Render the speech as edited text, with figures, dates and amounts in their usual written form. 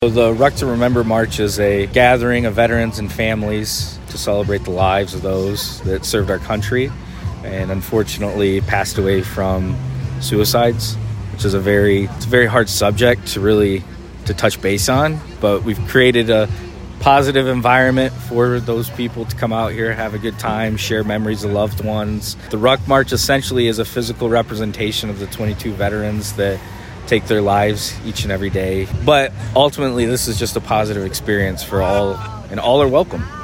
The Ruck to Remember March is a gathering of veterans and families to celebrate the lives of those that served our country and unfortunately passed away from suicides, which is a very hard subject to touch base on. But we've created a positive environment for those people to come out here, have a good time, share memories of loved ones. The Ruck March essentially is a physical representation of the 22 veterans that take their lives each and every day. But ultimately, this is just a positive experience for all, and all are welcome.